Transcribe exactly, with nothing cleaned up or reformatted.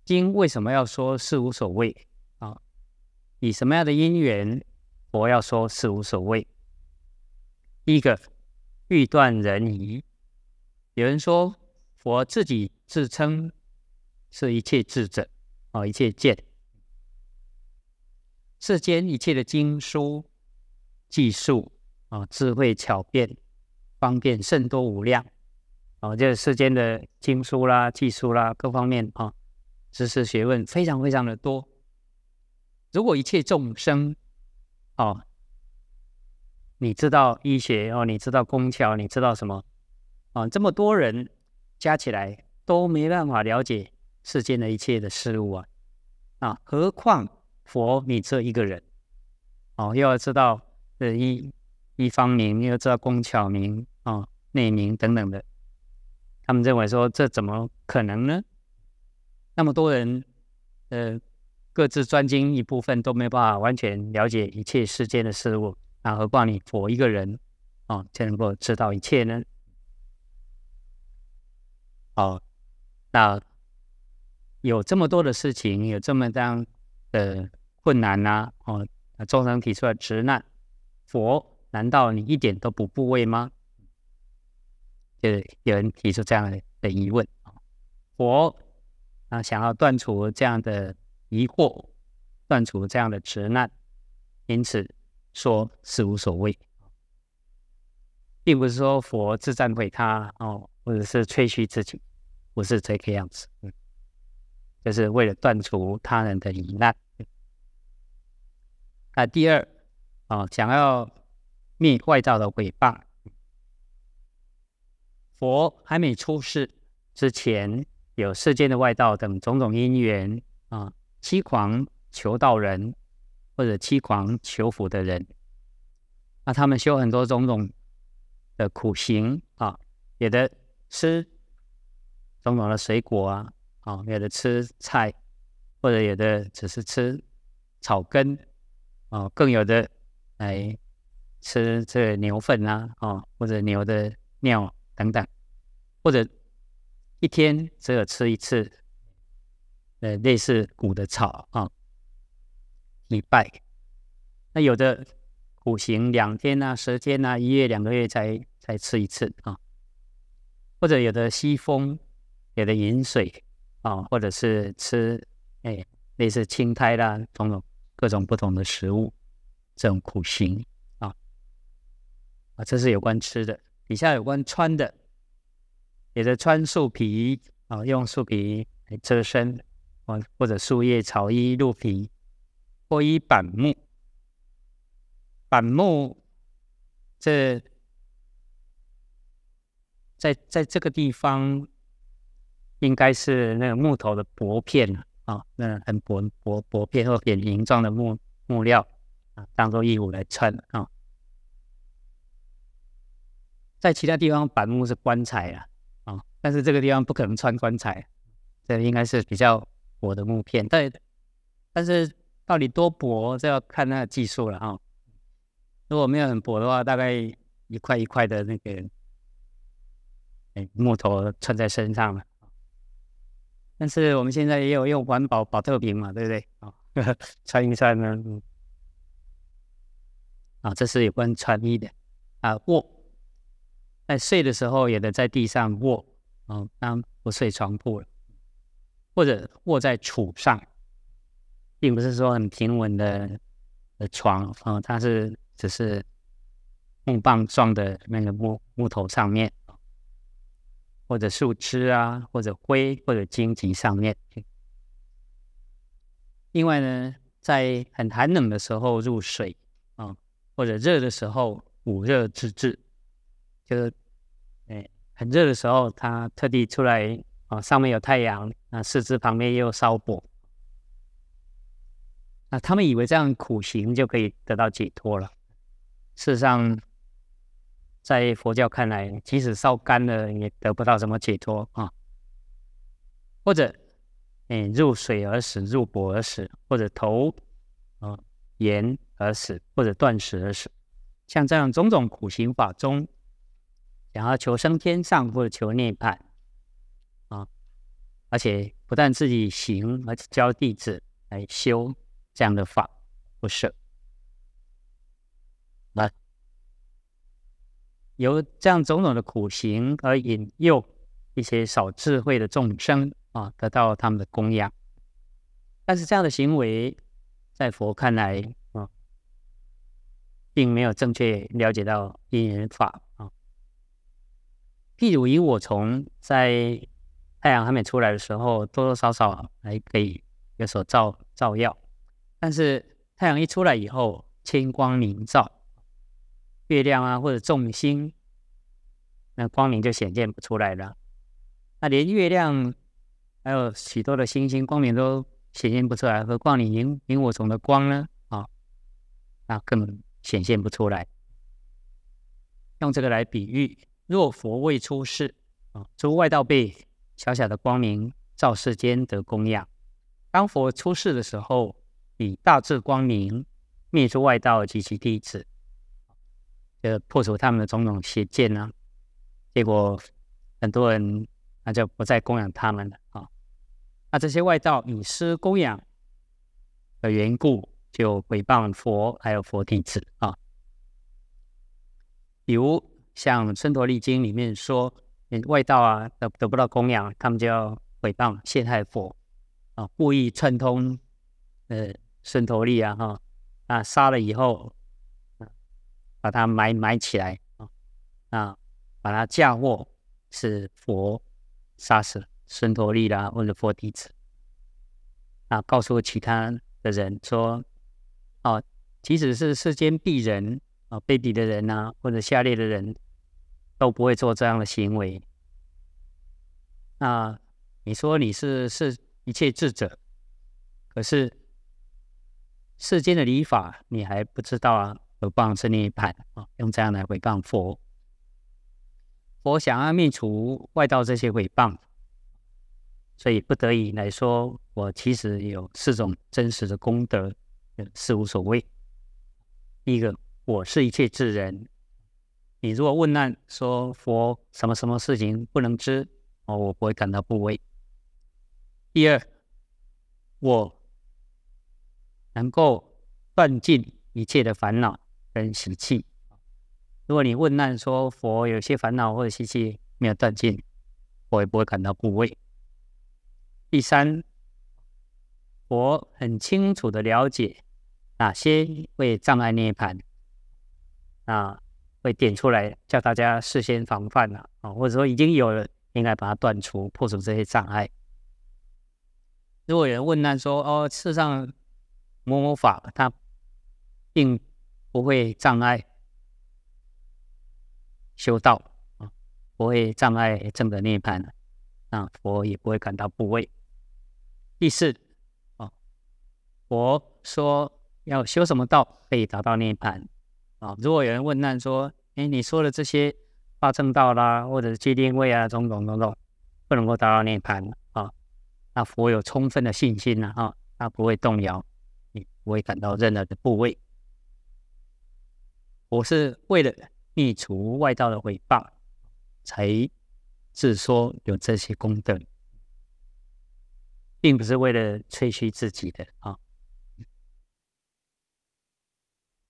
经为什么要说事无所谓啊？以什么样的因缘，佛要说事无所谓？第一个，欲断人疑。有人说，佛自己自称是一切智者啊，一切见。世间一切的经书、技术啊，智慧巧辩、方便甚多无量啊，这世间的经书啦、技术啦，各方面啊，知识学问非常非常的多。如果一切众生哦，你知道医学哦，你知道工巧，你知道什么啊？这么多人加起来都没办法了解世间的一切的事物啊啊！何况佛你这一个人哦，又要知道呃一一方名，又要知道工巧名啊、内名等等的，他们认为说这怎么可能呢？那么多人呃各自专精一部分都没办法完全了解一切世间的事物。啊，何况你佛一个人哦，才能够知道一切呢？哦，那有这么多的事情，有这么样的困难呐、啊，哦，众生提出来直难，佛难道你一点都不怖畏吗？就有人提出这样的疑问。佛啊，想要断除这样的疑惑，断除这样的直难，因此说是无所谓，并不是说佛自赞毁他哦，或者是吹嘘自己，不是这个样子。嗯，就是为了断除他人的疑难。那第二哦，想要灭外道的诽谤。佛还没出世之前，有世间的外道等种种因缘啊，欺狂求道人或者欺狂求福的人，那他们修很多种种的苦行啊，有的吃种种的水果啊，啊，有的吃菜，或者有的只是吃草根啊，更有的来吃这个牛粪啊，啊，或者牛的尿等等，或者一天只有吃一次，呃，类似谷的草啊，礼拜。那有的苦行两天啊、十天啊、一月、两个月才才吃一次啊，或者有的吸风，有的饮水啊，或者是吃哎类似青苔啦，种种各种不同的食物，这种苦行啊啊，这是有关吃的。底下有关穿的，有的穿树皮啊，用树皮来遮身啊，或者树叶、草衣、鹿皮，或衣板木。板木这在在这个地方应该是那个木头的薄片啊，那很薄薄薄片或扁形状的木木料啊，当做衣服来穿啊。在其他地方板木是棺材啊，啊，但是这个地方不可能穿棺材，这应该是比较薄的木片。但但是到底多薄，这要看那个技术了啊。如果没有很薄的话，大概一块一块的那个哎木头穿在身上了。但是我们现在也有用环保保特瓶嘛，对不对？啊、哦，穿一穿呢，嗯，啊，这是有关穿衣的啊。卧在睡的时候，有的在地上卧，啊，当然不睡床铺了，或者卧在杵上，并不是说很平稳的的床啊，它是只是木棒状的那个木木头上面，或者树枝啊，或者灰或者荆棘上面。另外呢，在很寒冷的时候入水啊，或者热的时候捂热之至，就是哎很热的时候，他特地出来啊，上面有太阳，那四肢旁边又烧火，那他们以为这样苦行就可以得到解脱了。事实上，在佛教看来，即使烧干了，也得不到什么解脱啊。或者，哎，入水而死，入火而死，或者投啊盐而死，或者断食而死。像这样种种苦行法中，想要求升天上或者求涅槃啊，而且不但自己行，而且教弟子来修这样的法，不舍。那由这样种种的苦行而引诱一些少智慧的众生啊，得到他们的供养。但是这样的行为，在佛看来啊，并没有正确了解到因缘法啊。譬如萤火虫在太阳还没出来的时候，多多少少还可以有所照照耀，但是太阳一出来以后，千光明照，月亮啊或者众星，那光明就显现不出来了。那连月亮还有许多的星星光明都显现不出来，何况你萤萤火虫的光呢？啊，那更显现不出来。用这个来比喻，若佛未出世啊，诸外道被小小的光明照世间得供养。当佛出世的时候，以大智光明灭诸外道及其弟子，就破除他们的种种邪见啊。结果很多人那就不再供养他们了啊。那这些外道以施供养的缘故，就诽谤佛还有佛弟子啊。比如像《孙陀利经》里面说，外道啊得得不到供养，他们就要诽谤陷害佛啊，故意串通呃孙陀利啊哈，啊杀了以后，啊、把他埋埋起来啊，啊把他嫁祸是佛杀死孙陀利啦，或者佛弟子啊，告诉其他的人说，哦、啊，即使是世间鄙人啊、卑鄙的人啊，或者下劣的人，都不会做这样的行为。那你说你是是一切智者，可是世间的礼法你还不知道啊，何况是涅槃啊？用这样来诽谤佛。佛想要灭除外道这些诽谤，所以不得已来说，我其实有四种真实的功德，是无所谓。第一个，我是一切智人。你如果问难说佛什么什么事情不能知，哦，我不会感到不畏。第二，我能够断尽一切的烦恼跟习气。如果你问难说佛有些烦恼或者习气没有断尽，我也不会感到不畏。第三，我很清楚的了解哪些会障碍涅槃，啊，会点出来叫大家事先防范啊，啊或者说已经有了，应该把它断除，破除这些障碍。如果有人问难说，哦，事实上某某法它并不会障碍修道啊，不会障碍正的涅槃，那佛也不会感到不畏。第四，啊，佛说要修什么道可以达到涅槃啊？如果有人问难说，哎，你说的这些八正道啦，或者是戒定慧啊，种种种种，不能够达到涅槃啊，那佛有充分的信心啊，啊他不会动摇，你不会感到任何的不畏。我是为了灭除外道的诽谤，才自说有这些功德，并不是为了吹嘘自己的啊。